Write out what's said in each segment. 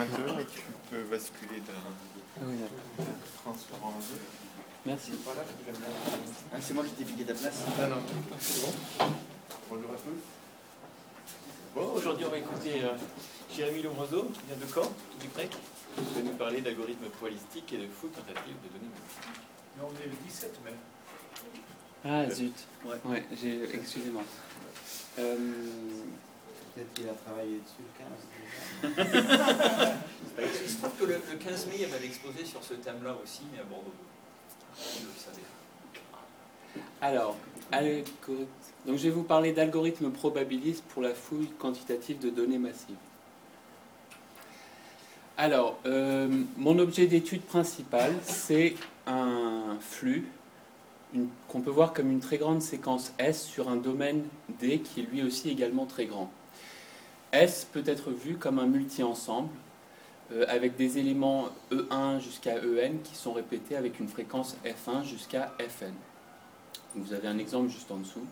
moins 2 et tu peux basculer d'un transfert en 2. Merci. Ah, c'est moi qui t'ai piqué ta place. Ah non, c'est bon. Bonjour à tous. Bon, aujourd'hui on va écouter Jérémy Lombroso, qui vient de Caen, tout du près, qui va nous parler d'algorithmes probabilistiques et de fouilles quantitatives de données. Mais on est le 17 mai. Ah zut, ouais, excusez-moi. Peut-être qu'il a travaillé dessus le 15. Il se trouve que le 15 mai, il m'avait exposé sur ce thème-là aussi, mais à Bordeaux. Je le savais. Alors, donc je vais vous parler d'algorithmes probabilistes pour la fouille quantitative de données massives. Alors, mon objet d'étude principal, c'est un flux qu'on peut voir comme une très grande séquence S sur un domaine D qui est lui aussi également très grand. S peut être vu comme un multi-ensemble avec des éléments E1 jusqu'à En qui sont répétés avec une fréquence F1 jusqu'à Fn. Donc vous avez un exemple juste en dessous.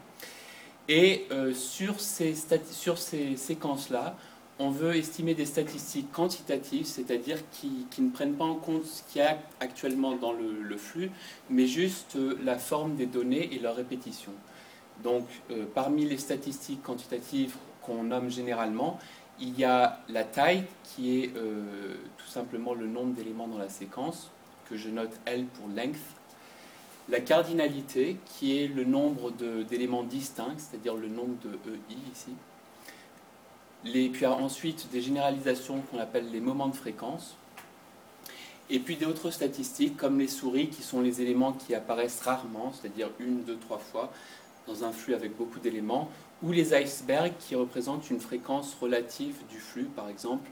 Et sur ces séquences-là, on veut estimer des statistiques quantitatives, c'est-à-dire qui ne prennent pas en compte ce qu'il y a actuellement dans le flux, mais juste la forme des données et leur répétition. Donc, parmi les statistiques quantitatives qu'on nomme généralement, il y a la taille, qui est tout simplement le nombre d'éléments dans la séquence, que je note L pour length. La cardinalité, qui est le nombre d'éléments distincts, c'est-à-dire le nombre de EI ici. Puis ensuite des généralisations qu'on appelle les moments de fréquence. Et puis d'autres statistiques comme les souris qui sont les éléments qui apparaissent rarement, c'est-à-dire 1, 2, 3 fois dans un flux avec beaucoup d'éléments, ou les icebergs qui représentent une fréquence relative du flux, par exemple.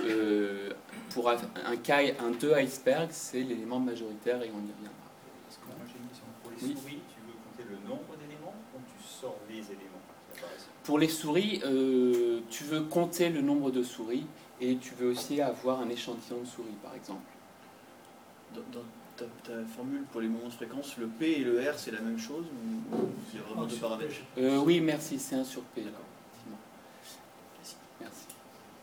Pour un 2 iceberg, c'est l'élément majoritaire et on y reviendra. Pour les souris, tu veux compter le nombre d'éléments ou tu sors les éléments qui apparaissent? Pour les souris, tu veux compter le nombre de souris et tu veux aussi avoir un échantillon de souris, par exemple. Dans ta formule pour les moments de fréquence, le P et le R, c'est la même chose ou il y a vraiment deux paramètres? Oui, merci, c'est 1 sur P. D'accord. Merci.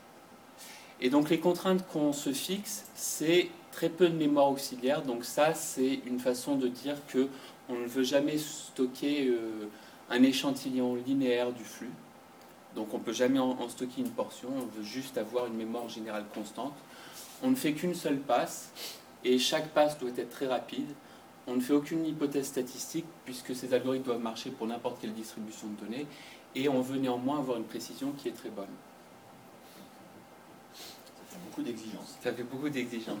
Et donc les contraintes qu'on se fixe, c'est très peu de mémoire auxiliaire. Donc ça, c'est une façon de dire qu'on ne veut jamais stocker un échantillon linéaire du flux. Donc on ne peut jamais en stocker une portion, on veut juste avoir une mémoire générale constante. On ne fait qu'une seule passe, et chaque passe doit être très rapide. On ne fait aucune hypothèse statistique, puisque ces algorithmes doivent marcher pour n'importe quelle distribution de données, et on veut néanmoins avoir une précision qui est très bonne. Ça fait beaucoup d'exigences. Ça fait beaucoup d'exigences.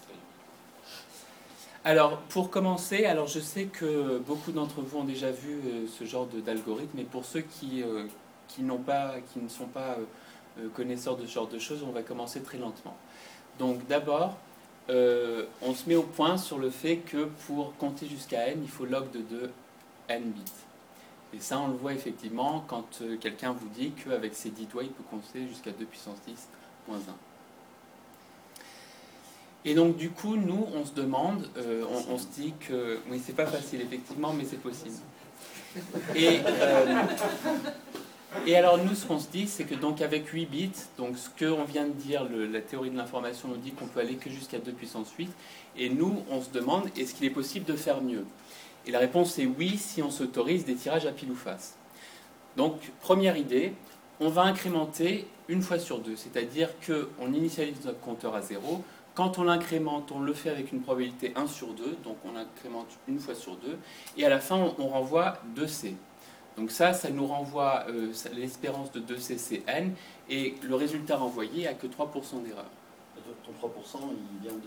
Alors, pour commencer, je sais que beaucoup d'entre vous ont déjà vu ce genre d'algorithme, mais pour ceux qui ne sont pas connaisseurs de ce genre de choses, on va commencer très lentement. Donc d'abord, on se met au point sur le fait que pour compter jusqu'à n, il faut log de 2 n bits. Et ça, on le voit effectivement quand quelqu'un vous dit qu'avec ses 10 doigts, il peut compter jusqu'à 2 puissance 10 moins 1. Et donc du coup, nous, on se demande, on se dit que... Oui, c'est pas facile, effectivement, mais c'est possible. Et alors nous, ce qu'on se dit, c'est que donc avec 8 bits, donc ce qu'on vient de dire, la théorie de l'information nous dit qu'on peut aller que jusqu'à 2 puissance 8, et nous, on se demande, est-ce qu'il est possible de faire mieux? Et la réponse est oui, si on s'autorise des tirages à pile ou face. Donc, première idée, on va incrémenter une fois sur deux, c'est-à-dire qu'on initialise notre compteur à 0, quand on l'incrémente, on le fait avec une probabilité 1 sur 2, donc on incrémente une fois sur 2, et à la fin, on renvoie 2C. Donc ça nous renvoie l'espérance de 2C, c'est n, et le résultat renvoyé n'a que 3% d'erreur. Ton 3%, il vient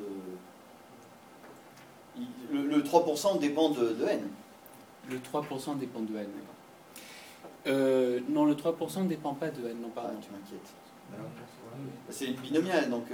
de... Le 3% dépend de n. Le 3% dépend de n. Non, le 3% ne dépend pas de n, non, pardon. Ah, tu m'inquiètes. C'est une binomiale, donc...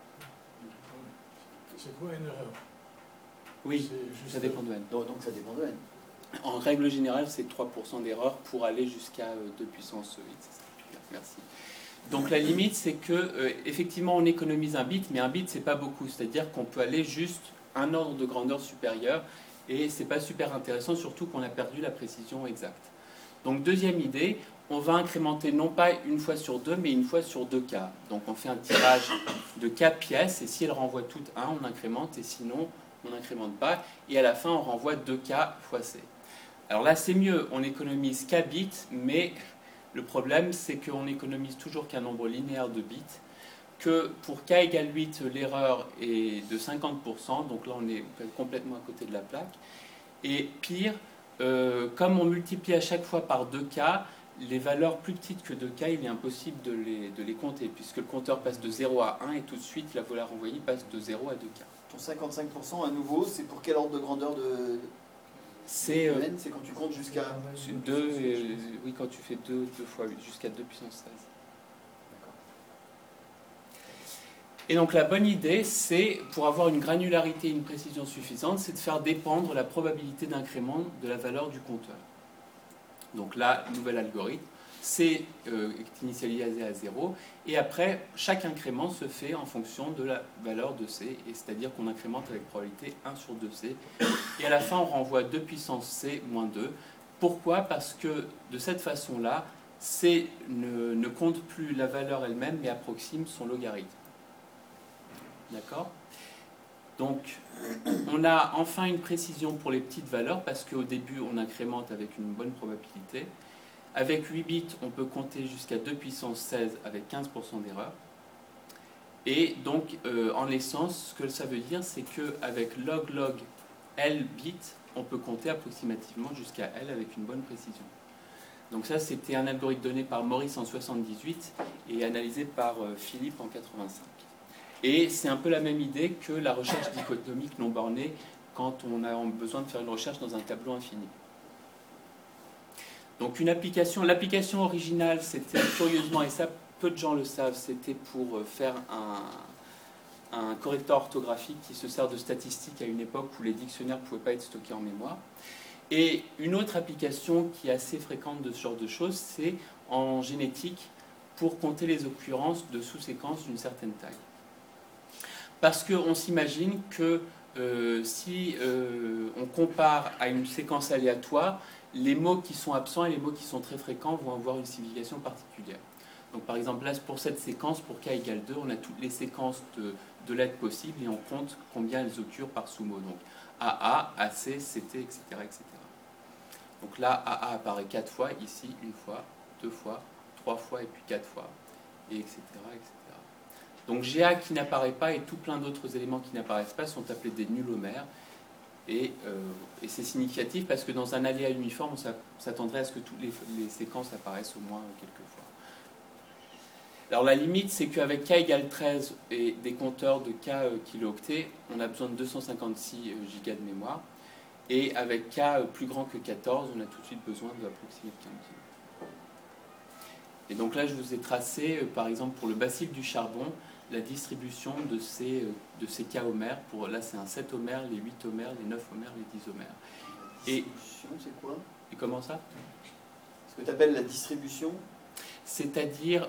C'est quoi une erreur? Oui, ça dépend de n. Donc ça dépend de n. En règle générale, c'est 3% d'erreur pour aller jusqu'à 2 puissance 8. Merci. Donc la limite, c'est que effectivement, on économise un bit, mais un bit, c'est pas beaucoup. C'est-à-dire qu'on peut aller juste un ordre de grandeur supérieur, et c'est pas super intéressant, surtout qu'on a perdu la précision exacte. Donc deuxième idée, on va incrémenter non pas une fois sur 2, mais une fois sur 2 K. Donc on fait un tirage de K pièces, et si elles renvoient toutes 1, on incrémente, et sinon, on n'incrémente pas. Et à la fin, on renvoie 2K fois C. Alors là, c'est mieux, on économise K bits, mais le problème, c'est qu'on économise toujours qu'un nombre linéaire de bits, que pour K égale 8, l'erreur est de 50%, donc là, on est complètement à côté de la plaque. Et pire, comme on multiplie à chaque fois par 2K, les valeurs plus petites que 2K, il est impossible de les compter, puisque le compteur passe de 0 à 1, et tout de suite, la valeur envoyée passe de 0 à 2K. Ton 55% à nouveau, c'est pour quel ordre de grandeur de C'est n? C'est quand tu comptes jusqu'à 2, oui, quand tu fais 2 fois 8, jusqu'à 2 puissance 16. Et donc la bonne idée, c'est, pour avoir une granularité et une précision suffisante, c'est de faire dépendre la probabilité d'incrément de la valeur du compteur. Donc là, nouvel algorithme, C est initialisé à 0, et après, chaque incrément se fait en fonction de la valeur de C, et c'est-à-dire qu'on incrémente avec probabilité 1 sur 2C, et à la fin, on renvoie 2 puissance C moins 2. Pourquoi? Parce que de cette façon-là, C ne compte plus la valeur elle-même, mais approxime son logarithme. D'accord? Donc, on a enfin une précision pour les petites valeurs, parce qu'au début, on incrémente avec une bonne probabilité. Avec 8 bits, on peut compter jusqu'à 2 puissance 16 avec 15% d'erreur. Et donc, en l'essence, ce que ça veut dire, c'est qu'avec log L bits, on peut compter approximativement jusqu'à L avec une bonne précision. Donc ça, c'était un algorithme donné par Maurice en 78 et analysé par Philippe en 85. Et c'est un peu la même idée que la recherche dichotomique non bornée quand on a besoin de faire une recherche dans un tableau infini. Donc l'application originale, c'était curieusement, et ça peu de gens le savent, c'était pour faire un correcteur orthographique qui se sert de statistiques à une époque où les dictionnaires ne pouvaient pas être stockés en mémoire. Et une autre application qui est assez fréquente de ce genre de choses, c'est en génétique pour compter les occurrences de sous-séquences d'une certaine taille. Parce qu'on s'imagine que si on compare à une séquence aléatoire, les mots qui sont absents et les mots qui sont très fréquents vont avoir une signification particulière. Donc par exemple, là, pour cette séquence, pour k égale 2, on a toutes les séquences de lettres possibles et on compte combien elles occurrent par sous-mot. Donc AA, AC, CT, etc., etc. Donc là, AA apparaît 4 fois, ici, 1 fois, 2 fois, 3 fois et puis 4 fois, et etc., etc. Donc GA qui n'apparaît pas et tout plein d'autres éléments qui n'apparaissent pas sont appelés des nullomères. Et c'est significatif parce que dans un aléa uniforme, on s'attendrait à ce que toutes les séquences apparaissent au moins quelques fois. Alors la limite, c'est qu'avec k égale 13 et des compteurs de k kilooctets, on a besoin de 256 gigas de mémoire. Et avec k plus grand que 14, on a tout de suite besoin de approximer 15 kg. Et donc là, je vous ai tracé, par exemple, pour le bacille du charbon, la distribution de ces k homères. Là, c'est un 7 homères, les 8 homères, les 9 homères, les 10 homères. Et distribution, c'est quoi? Et comment ça? Ce que tu appelles la distribution? C'est-à-dire...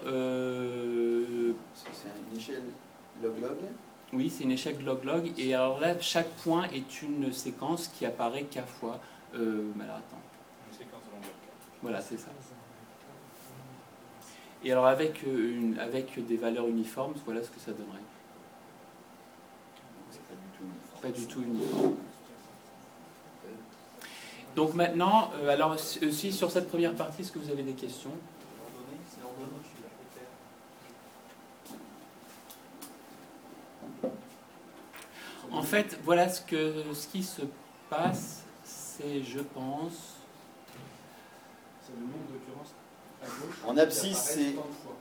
C'est une échelle log-log? Oui, c'est une échelle log-log. Et alors là, chaque point est une séquence qui apparaît k fois. Mais alors, attends. Une séquence de longueur k. Voilà, c'est ça. Et alors avec des valeurs uniformes, voilà ce que ça donnerait. C'est pas du tout uniforme. Pas du tout uniforme. Donc maintenant, alors aussi sur cette première partie, est-ce que vous avez des questions? En fait, voilà ce qui se passe, c'est, je pense... C'est le nombre d'occurrences à gauche. En abscisse, c'est...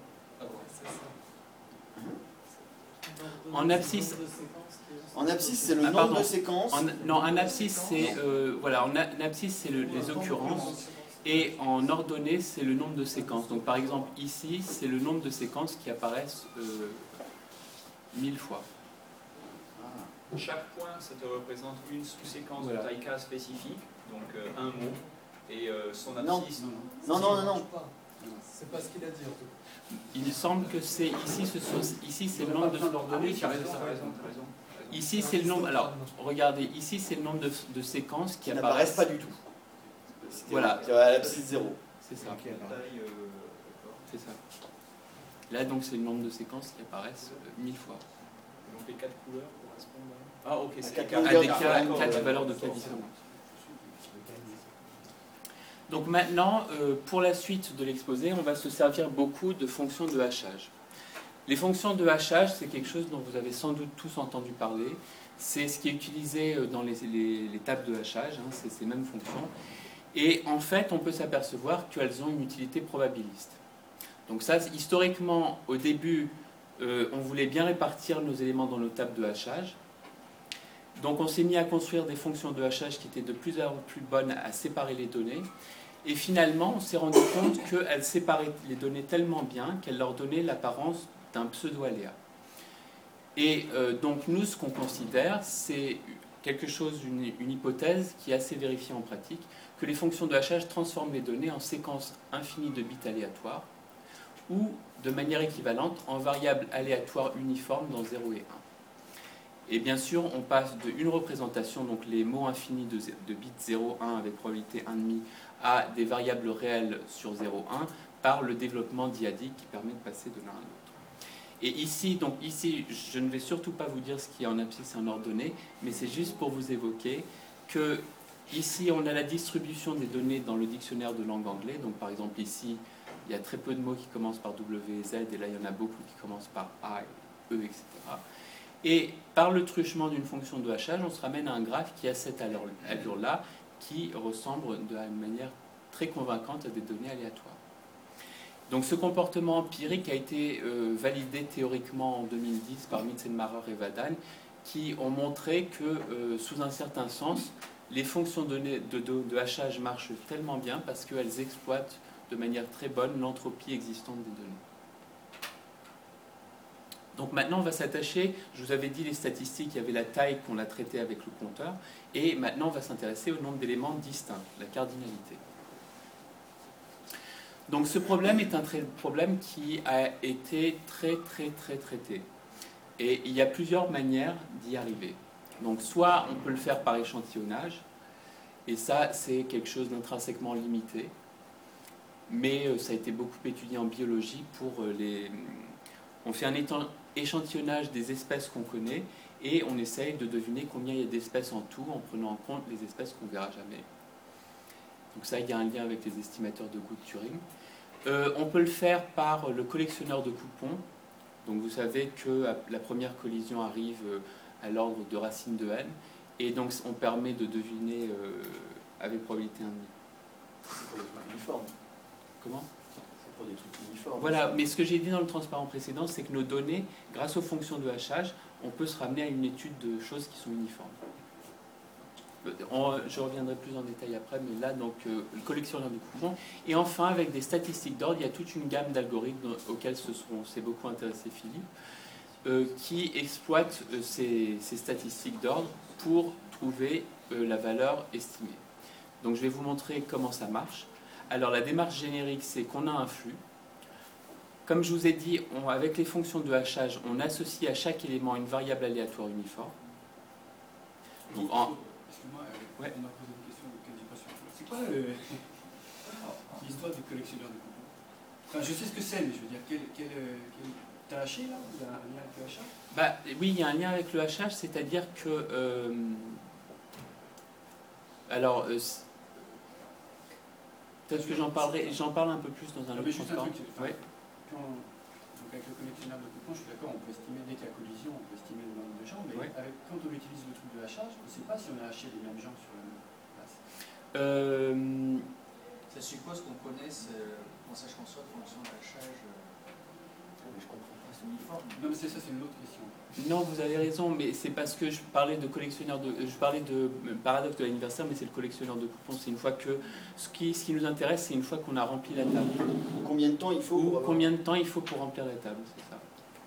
En abscisse... En abscisse, c'est le nombre de séquences. Non, en abscisse, c'est voilà, en abscisse, c'est les occurrences, et en ordonnée, c'est le nombre de séquences. Donc, par exemple, ici, c'est le nombre de séquences qui apparaissent 1000 fois. Chaque point, ça te représente une sous-séquence Voilà. de taille K spécifique, donc un mot, et son Non. abscisse. Non. C'est pas ce qu'il a dit en tout cas. Il semble que c'est ici, c'est le nombre de... Ah oui, tu as raison, tu as raison. Ici, c'est le nombre... Alors, regardez, ici, c'est le nombre de séquences qui Qui n'apparaissent apparaissent... pas du tout. Voilà. À l'abscisse 0. C'est ça. Ok, alors. Taille, d'accord. C'est ça. Là, donc, c'est le nombre de séquences qui apparaissent 1000 fois. Donc les 4 couleurs correspondent à... Ah ok, c'est quatre À longueurs des différentes. 4 valeurs de cas différentes. Donc maintenant, pour la suite de l'exposé, on va se servir beaucoup de fonctions de hachage. Les fonctions de hachage, c'est quelque chose dont vous avez sans doute tous entendu parler. C'est ce qui est utilisé dans les tables de hachage, hein, c'est ces mêmes fonctions. Et en fait, on peut s'apercevoir qu'elles ont une utilité probabiliste. Donc ça, historiquement, au début, on voulait bien répartir nos éléments dans nos tables de hachage. Donc on s'est mis à construire des fonctions de hachage qui étaient de plus en plus bonnes à séparer les données. Et finalement, on s'est rendu compte qu'elles séparaient les données tellement bien qu'elles leur donnaient l'apparence d'un pseudo-aléa. Et donc nous, ce qu'on considère, c'est quelque chose, une hypothèse qui est assez vérifiée en pratique, que les fonctions de hachage transforment les données en séquences infinies de bits aléatoires ou, de manière équivalente, en variables aléatoires uniformes dans 0 et 1. Et bien sûr, on passe d'une représentation, donc les mots infinis de bits 0, 1 avec probabilité 1,5, à des variables réelles sur 0, 1 par le développement dyadique qui permet de passer de l'un à l'autre. Et ici, je ne vais surtout pas vous dire ce qui est en abscisse et en ordonnée, mais c'est juste pour vous évoquer que ici, on a la distribution des données dans le dictionnaire de langue anglais. Donc par exemple, ici, il y a très peu de mots qui commencent par W et Z, et là, il y en a beaucoup qui commencent par A, E, etc. Et par le truchement d'une fonction de hachage, on se ramène à un graphe qui a cette allure-là, qui ressemble de manière très convaincante à des données aléatoires. Donc ce comportement empirique a été validé théoriquement en 2010 par Mitzenmacher et Vadan, qui ont montré que, sous un certain sens, les fonctions de hachage marchent tellement bien parce qu'elles exploitent de manière très bonne l'entropie existante des données. Donc maintenant, on va s'attacher, je vous avais dit les statistiques, il y avait la taille qu'on a traitée avec le compteur, et maintenant on va s'intéresser au nombre d'éléments distincts, la cardinalité. Donc ce problème est un problème qui a été très traité. Et il y a plusieurs manières d'y arriver. Donc soit on peut le faire par échantillonnage, et ça c'est quelque chose d'intrinsèquement limité, mais ça a été beaucoup étudié en biologie pour les... On fait un échantillonnage des espèces qu'on connaît et on essaye de deviner combien il y a d'espèces en tout en prenant en compte les espèces qu'on ne verra jamais. Donc ça, il y a un lien avec les estimateurs de coût de Turing. On peut le faire par le collectionneur de coupons. Donc vous savez que la première collision arrive à l'ordre de racine de n, et donc on permet de deviner avec probabilité 1,5. Uniforme. Comment ? C'est pour des trucs uniformes. Voilà, mais ce que j'ai dit dans le transparent précédent, c'est que nos données, grâce aux fonctions de hachage, on peut se ramener à une étude de choses qui sont uniformes. Je reviendrai plus en détail après, mais là, donc, le collectionneur de coupons. Et enfin, avec des statistiques d'ordre, il y a toute une gamme d'algorithmes auxquels s'est beaucoup intéressé Philippe, qui exploitent ces statistiques d'ordre pour trouver la valeur estimée. Donc, je vais vous montrer comment ça marche. Alors, la démarche générique, c'est qu'on a un flux. Comme je vous ai dit, avec les fonctions de hachage, on associe à chaque élément une variable aléatoire uniforme. Donc, Excuse-moi, ouais. on m'a posé une question auquel j'ai pas su. C'est quoi l'histoire du collectionneur de coupons? Enfin, je sais ce que c'est, mais je veux dire, t'as haché là? Il y a un lien avec le hachage? Bah, oui, il y a un lien avec le hachage, c'est-à-dire que... peut-être que j'en parle un peu plus dans un autre juste un transparent. truc, Ouais. Donc avec le collectionneur de coupons, je suis d'accord, on peut estimer dès qu'il y a collision, on peut estimer le nombre de gens, mais Ouais. quand on utilise le truc de hachage, on ne sait pas si on a haché les mêmes gens sur la même place. Ça suppose qu'on connaisse, qu'on sache qu'on soit de fonction de hachage Mais je comprends pas. uniforme. Non, mais ça, c'est une autre question. Non, vous avez raison, mais c'est parce que je parlais de paradoxe de l'anniversaire, mais c'est le collectionneur de coupons. C'est une fois que ce qui nous intéresse, c'est une fois qu'on a rempli la table. Combien de temps il faut pour avoir... Combien de temps il faut pour remplir la table, c'est ça.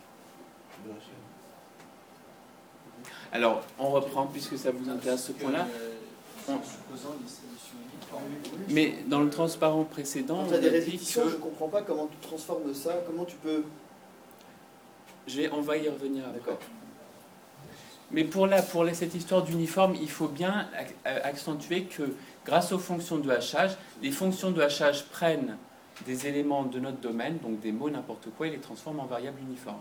Alors, on reprend puisque ça vous intéresse ce point-là. En supposant une distribution uniforme. Mais dans le transparent précédent, Quand on tu as des a dit répétitions, je que comprends pas comment tu transformes ça, comment tu peux... on va y revenir après. D'accord. Mais cette histoire d'uniforme, il faut bien accentuer que grâce aux fonctions de hachage, les fonctions de hachage prennent des éléments de notre domaine, donc des mots n'importe quoi, et les transforment en variables uniformes.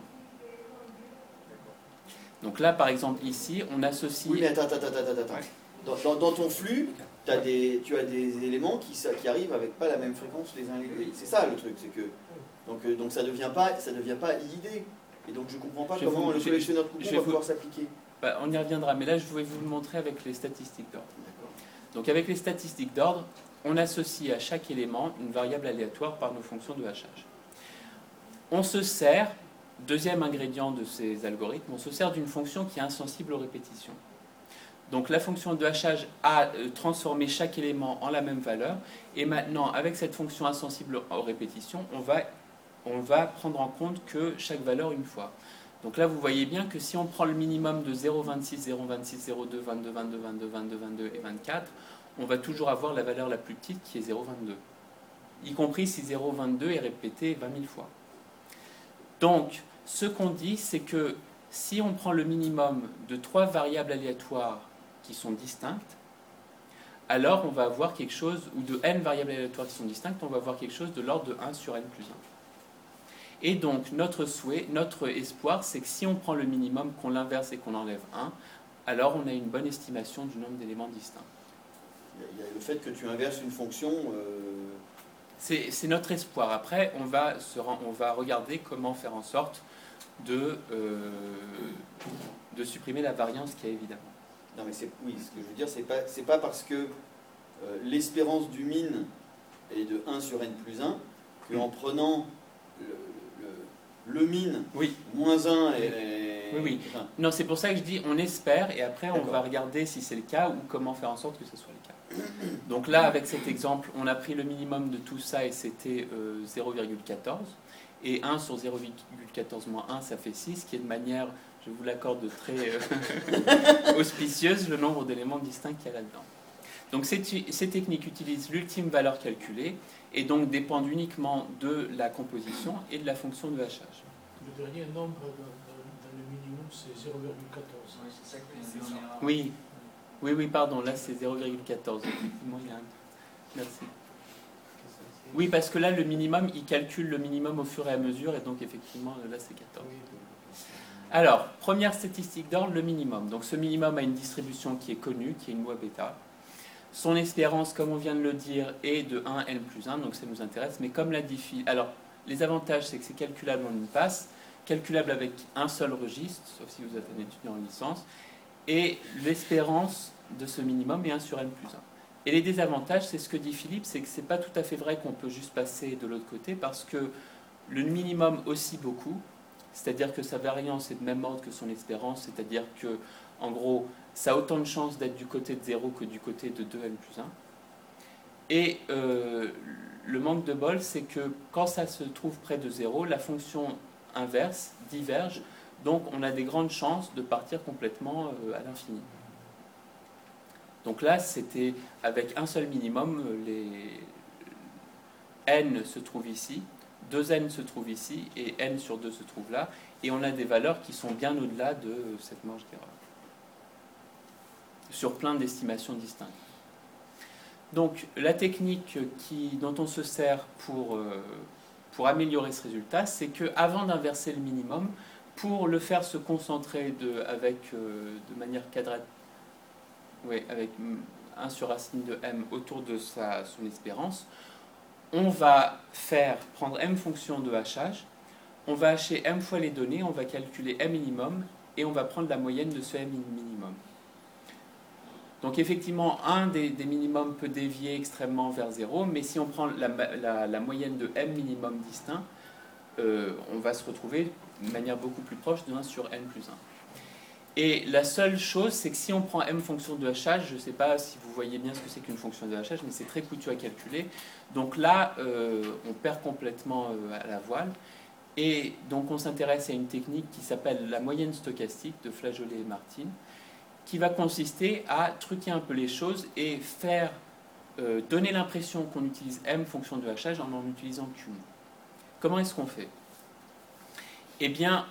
Donc là, par exemple, ici, on associe... Oui, mais attends. Ouais. Dans ton flux, tu as des éléments qui arrivent avec pas la même fréquence les uns les autres. C'est ça le truc, c'est que... Donc ça devient pas l'idée. Et donc je comprends pas comment le collectionneur de coupons va pouvoir s'appliquer. Bah, on y reviendra, mais là je vais vous le montrer avec les statistiques d'ordre. Donc avec les statistiques d'ordre, on associe à chaque élément une variable aléatoire par nos fonctions de hachage. On se sert, deuxième ingrédient de ces algorithmes, on se sert d'une fonction qui est insensible aux répétitions. Donc la fonction de hachage a transformé chaque élément en la même valeur, et maintenant avec cette fonction insensible aux répétitions, on va prendre en compte que chaque valeur une fois. Donc là, vous voyez bien que si on prend le minimum de 0,26, 0,26, 0,2, 22, 22, 22, 22, 22 et 24, on va toujours avoir la valeur la plus petite qui est 0,22. Y compris si 0,22 est répété 20 000 fois. Donc, ce qu'on dit, c'est que si on prend le minimum de 3 variables aléatoires qui sont distinctes, alors on va avoir quelque chose, ou de n variables aléatoires qui sont distinctes, on va avoir quelque chose de l'ordre de 1 sur n plus 1. Et donc, notre souhait, notre espoir, c'est que si on prend le minimum, qu'on l'inverse et qu'on enlève 1, alors on a une bonne estimation du nombre d'éléments distincts. Il y a le fait que tu inverses une fonction... C'est notre espoir. Après, on va regarder comment faire en sorte de supprimer la variance qu'il y a évidemment. Non mais oui, ce que je veux dire, c'est pas parce que l'espérance du min est de 1 sur n plus 1 qu'en prenant le min, oui. moins 1 et... Oui. Non, c'est pour ça que je dis on espère, et après on va regarder si c'est le cas ou comment faire en sorte que ce soit le cas. Donc là, avec cet exemple, on a pris le minimum de tout ça et c'était 0,14. Et 1 sur 0,14 moins 1, ça fait 6, qui est de manière, je vous l'accorde, très auspicieuse, le nombre d'éléments distincts qu'il y a là-dedans. Donc ces techniques utilisent l'ultime valeur calculée et donc dépendent uniquement de la composition et de la fonction de hachage. Le dernier nombre dans le minimum, c'est 0,14. Oui, pardon, là c'est 0,14. Effectivement, Merci. Oui, parce que là, le minimum, il calcule le minimum au fur et à mesure, et donc effectivement, là c'est 14. Alors, première statistique d'ordre, le minimum. Donc ce minimum a une distribution qui est connue, qui est une loi bêta. Son espérance, comme on vient de le dire, est de 1 n plus 1, donc ça nous intéresse. Mais comme l'a dit Phil, alors les avantages, c'est que c'est calculable en une passe, calculable avec un seul registre, sauf si vous êtes un étudiant en licence, et l'espérance de ce minimum est 1 sur n plus 1. Et les désavantages, c'est ce que dit Philippe, c'est que c'est pas tout à fait vrai qu'on peut juste passer de l'autre côté, parce que le minimum oscille beaucoup, c'est-à-dire que sa variance est de même ordre que son espérance, c'est-à-dire que, en gros, ça a autant de chances d'être du côté de 0 que du côté de 2n plus 1. Et le manque de bol, c'est que quand ça se trouve près de 0, la fonction inverse diverge, donc on a des grandes chances de partir complètement à l'infini. Donc là, c'était avec un seul minimum, les n se trouvent ici, 2n se trouve ici, et n sur 2 se trouve là, et on a des valeurs qui sont bien au-delà de cette marge d'erreur, sur plein d'estimations distinctes. Donc la technique dont on se sert pour améliorer ce résultat, c'est qu'avant d'inverser le minimum, pour le faire se concentrer de manière quadratique, avec 1 sur racine de m autour de son espérance, on va prendre m fonctions de hachage, on va hacher m fois les données, on va calculer m minimum, et on va prendre la moyenne de ce m minimum. Donc effectivement, un des minimums peut dévier extrêmement vers 0, mais si on prend la moyenne de m minimum distinct, on va se retrouver de manière beaucoup plus proche de 1 sur n plus 1. Et la seule chose, c'est que si on prend m fonction de hachage, je ne sais pas si vous voyez bien ce que c'est qu'une fonction de hachage, mais c'est très coûteux à calculer. Donc là, on perd complètement à la voile. Et donc on s'intéresse à une technique qui s'appelle la moyenne stochastique de Flageolet et Martin, qui va consister à truquer un peu les choses et donner l'impression qu'on utilise m fonction de hachage en utilisant q. Comment est-ce qu'on fait ? Eh bien,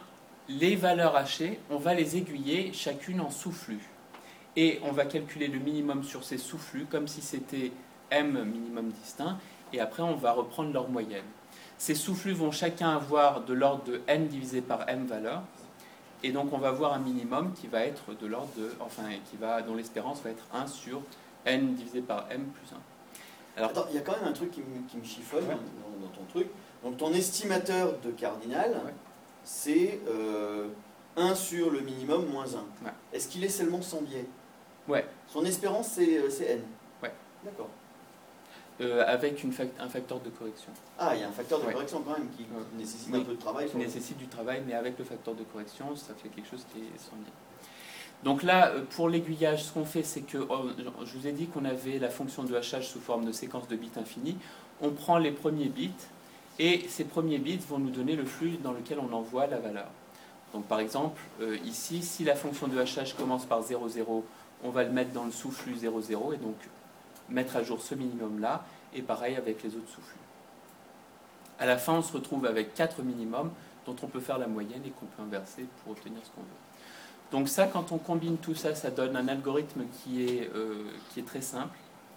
les valeurs hachées, on va les aiguiller chacune en sous-flux. Et on va calculer le minimum sur ces sous-flux comme si c'était m minimum distinct, et après on va reprendre leur moyenne. Ces sous-flux vont chacun avoir de l'ordre de n divisé par m valeurs, et donc on va avoir un minimum qui va être de l'ordre de, dont l'espérance va être 1 sur n divisé par m plus 1. Alors, attends, il y a quand même un truc qui me chiffonne dans ton truc. Donc ton estimateur de cardinal, c'est 1 sur le minimum moins 1. Ouais. Est-ce qu'il est seulement sans biais? Ouais. Son espérance, c'est n. Ouais. D'accord. Avec un facteur de correction. Ah, il y a un facteur de correction quand même qui nécessite un peu de travail. Qui nécessite du travail, mais avec le facteur de correction, ça fait quelque chose qui est sans biais. Donc là, pour l'aiguillage, ce qu'on fait, c'est que, je vous ai dit qu'on avait la fonction de hachage sous forme de séquence de bits infinis. On prend les premiers bits, et ces premiers bits vont nous donner le flux dans lequel on envoie la valeur. Donc par exemple, ici, si la fonction de hachage commence par 0, 0, on va le mettre dans le sous-flux 0, 0, et donc mettre à jour ce minimum-là, et pareil avec les autres sous-flux. À la fin, on se retrouve avec 4 minimums dont on peut faire la moyenne et qu'on peut inverser pour obtenir ce qu'on veut. Donc ça, quand on combine tout ça, ça donne un algorithme qui est très simple.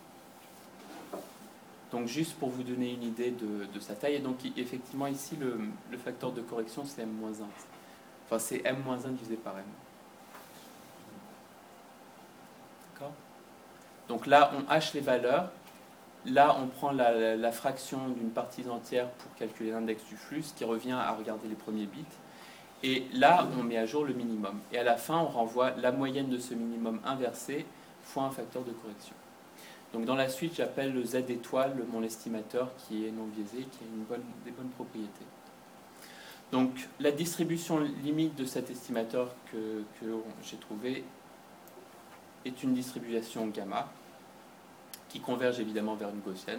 Donc juste pour vous donner une idée de sa taille, et donc effectivement ici, le facteur de correction, c'est m-1. Enfin, c'est m-1 divisé par m. D'accord ? Donc là, on hache les valeurs. Là, on prend la fraction d'une partie entière pour calculer l'index du flux, ce qui revient à regarder les premiers bits. Et là, on met à jour le minimum. Et à la fin, on renvoie la moyenne de ce minimum inversé fois un facteur de correction. Donc dans la suite, j'appelle le Z étoile mon estimateur qui est non biaisé, qui a des bonnes propriétés. Donc la distribution limite de cet estimateur que j'ai trouvé est une distribution gamma qui converge évidemment vers une gaussienne.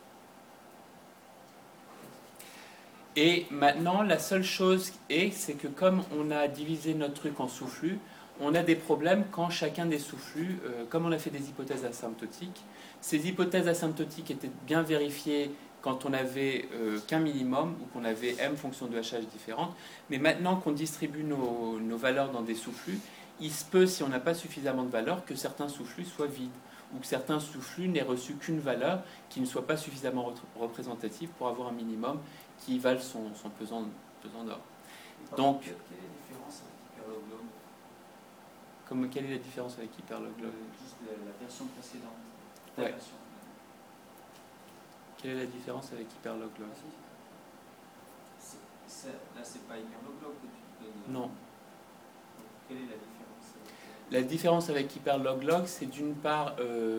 Et maintenant, la seule chose c'est que comme on a divisé notre truc en sous-flux, on a des problèmes quand chacun des sous-flux, comme on a fait des hypothèses asymptotiques, ces hypothèses asymptotiques étaient bien vérifiées quand on n'avait qu'un minimum ou qu'on avait m fonctions de hachage différentes. Mais maintenant qu'on distribue nos valeurs dans des sous-flux, il se peut, si on n'a pas suffisamment de valeurs, que certains sous-flux soient vides ou que certains sous-flux n'aient reçu qu'une valeur qui ne soit pas suffisamment représentative pour avoir un minimum qui valent son pesant d'or. Donc, quelle est la différence avec hyperlog-log? Quelle est la différence avec hyperlog-log? Juste la version précédente. Ouais. Quelle est la différence avec hyperlog-log? Là, c'est pas hyperlog-log que tu donnes. Non. Donc, quelle est la différence? La différence avec hyperlog-log, c'est d'une part,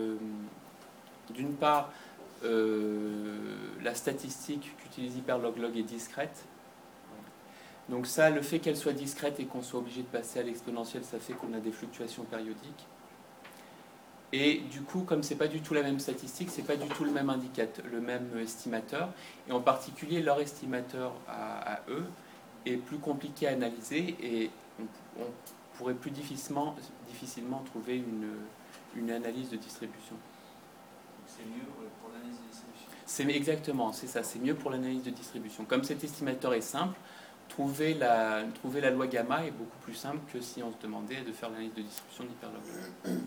la statistique qu'utilise hyperlog-log est discrète. Donc ça, le fait qu'elle soit discrète et qu'on soit obligé de passer à l'exponentielle, ça fait qu'on a des fluctuations périodiques. Et du coup, comme c'est pas du tout la même statistique, c'est pas du tout le même indicateur, le même estimateur, et en particulier leur estimateur à eux est plus compliqué à analyser et on pourrait plus difficilement trouver une analyse de distribution. C'est mieux pour l'analyse de distribution. C'est exactement, c'est ça, c'est mieux pour l'analyse de distribution. Comme cet estimateur est simple, trouver la loi gamma est beaucoup plus simple que si on se demandait de faire l'analyse de distribution d'hyperlog.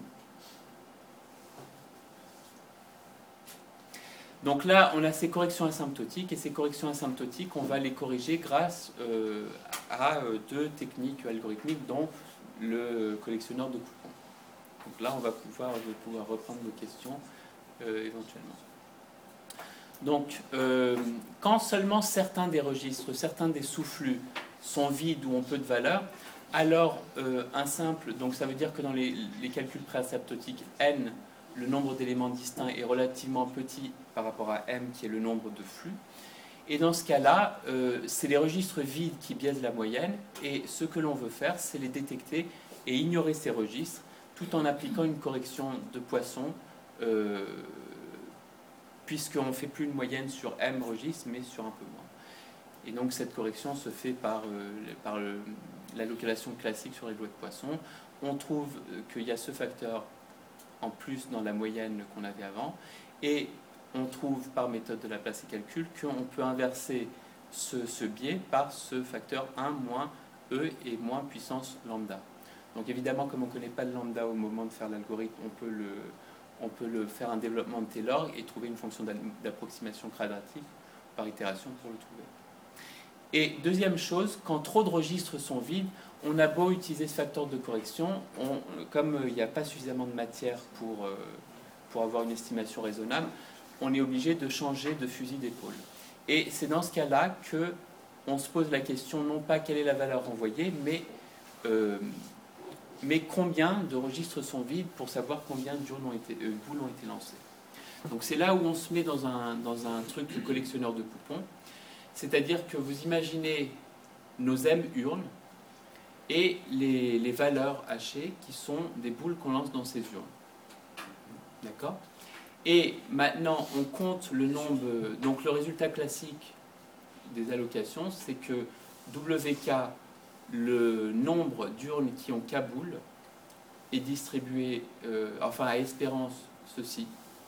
Donc là, on a ces corrections asymptotiques, et ces corrections asymptotiques, on va les corriger grâce à deux techniques algorithmiques, dont le collectionneur de coupons. Donc là, on va pouvoir reprendre nos questions éventuellement. Donc, quand seulement certains des registres, certains des sous-flux sont vides ou ont peu de valeur, alors un simple, donc ça veut dire que dans les calculs préasymptotiques, n, le nombre d'éléments distincts est relativement petit par rapport à m, qui est le nombre de flux. Et dans ce cas-là, c'est les registres vides qui biaisent la moyenne, et ce que l'on veut faire, c'est les détecter et ignorer ces registres, tout en appliquant une correction de Poisson, puisqu'on ne fait plus une moyenne sur m registres, mais sur un peu moins. Et donc cette correction se fait par la localisation classique sur les lois de Poisson. On trouve qu'il y a ce facteur en plus dans la moyenne qu'on avait avant, et on trouve par méthode de Laplace et calcul qu'on peut inverser ce biais par ce facteur 1 moins E est moins puissance lambda. Donc évidemment, comme on ne connaît pas le lambda au moment de faire l'algorithme, on peut le faire un développement de Taylor et trouver une fonction d'approximation quadratique par itération pour le trouver. Et deuxième chose, quand trop de registres sont vides, on a beau utiliser ce facteur de correction, comme il n'y a pas suffisamment de matière pour avoir une estimation raisonnable, on est obligé de changer de fusil d'épaule. Et c'est dans ce cas-là qu'on se pose la question, non pas quelle est la valeur envoyée, mais combien de registres sont vides pour savoir combien de boules ont été lancées. Donc c'est là où on se met dans un truc de collectionneur de coupons, c'est-à-dire que vous imaginez nos M urnes et les valeurs hachées qui sont des boules qu'on lance dans ces urnes. D'accord ? Et maintenant, on compte le nombre... Donc le résultat classique des allocations, c'est que WK, le nombre d'urnes qui ont K boules, est distribué, à espérance, ceci,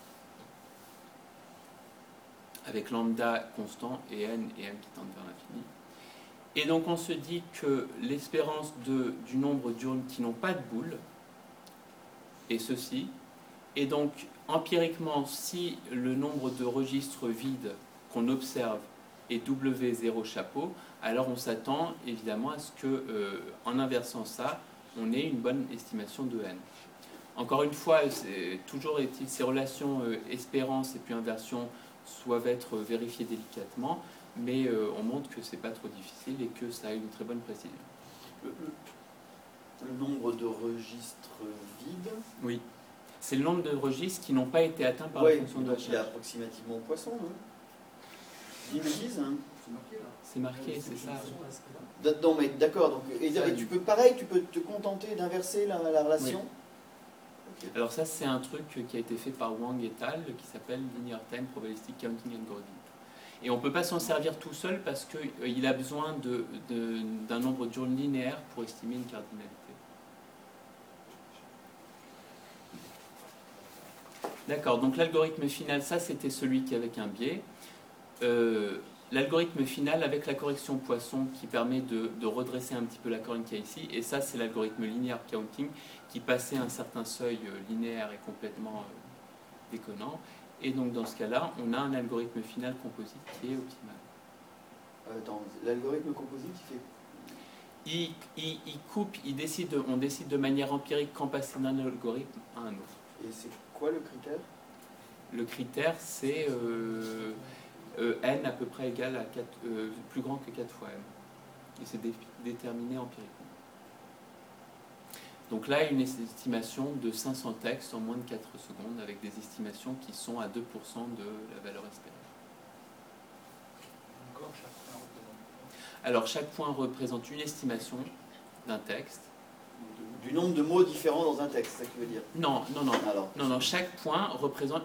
avec lambda constant et n qui tendent vers l'infini. Et donc on se dit que l'espérance du nombre d'urnes qui n'ont pas de boules est ceci. Et donc empiriquement, si le nombre de registres vides qu'on observe est W0 chapeau, alors on s'attend évidemment à ce que, en inversant ça, on ait une bonne estimation de n. Encore une fois, toujours est-il ces relations espérance et puis inversion doivent être vérifiées délicatement, mais on montre que c'est pas trop difficile et que ça a une très bonne précision. Le nombre de registres vides. Oui. C'est le nombre de registres qui n'ont pas été atteints par la fonction de donc hachage. il est approximativement Poisson, non? Ils me disent, hein. C'est marqué, c'est ça. Non, mais d'accord. Donc, et tu peux te contenter d'inverser la relation. Oui. Okay. Alors ça, c'est un truc qui a été fait par Wang et al. Qui s'appelle Linear Time Probabilistic Counting Algorithm. Et on ne peut pas s'en servir tout seul parce qu'il a besoin d'un nombre d'urnes linéaires pour estimer une cardinalité. D'accord, donc l'algorithme final, ça c'était celui qui est avec un biais. L'algorithme final avec la correction Poisson qui permet de redresser un petit peu la corne qu'il y a ici. Et ça, c'est l'algorithme linear counting qui, passé un certain seuil linéaire, est complètement déconnant. Et donc dans ce cas-là, on a un algorithme final composite qui est optimal. Attends, l'algorithme composite, il coupe, on décide de manière empirique quand passer d'un algorithme à un autre. Et c'est quoi le critère? Le critère, c'est n à peu près égal à 4, plus grand que 4 fois m. Et c'est déterminé empiriquement. Donc là, une estimation de 500 textes en moins de 4 secondes avec des estimations qui sont à 2% de la valeur espérée. Alors chaque point représente une estimation d'un texte. Du nombre de mots différents dans un texte, c'est ça que tu veux dire? Non, chaque point représente